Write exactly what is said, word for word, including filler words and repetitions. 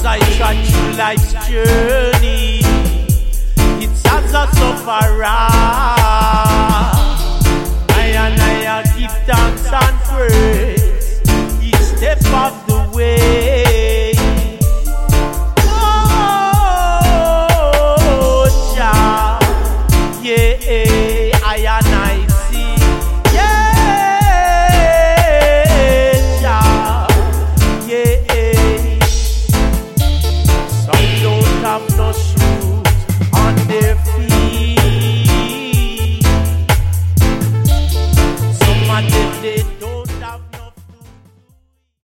I trot through life's journey, it's as a sufferer. I and I give thanks and praise each step of the way. Oh, Jah, yeah, I and I see, yeah, Jah, yeah. Some don't have no strength.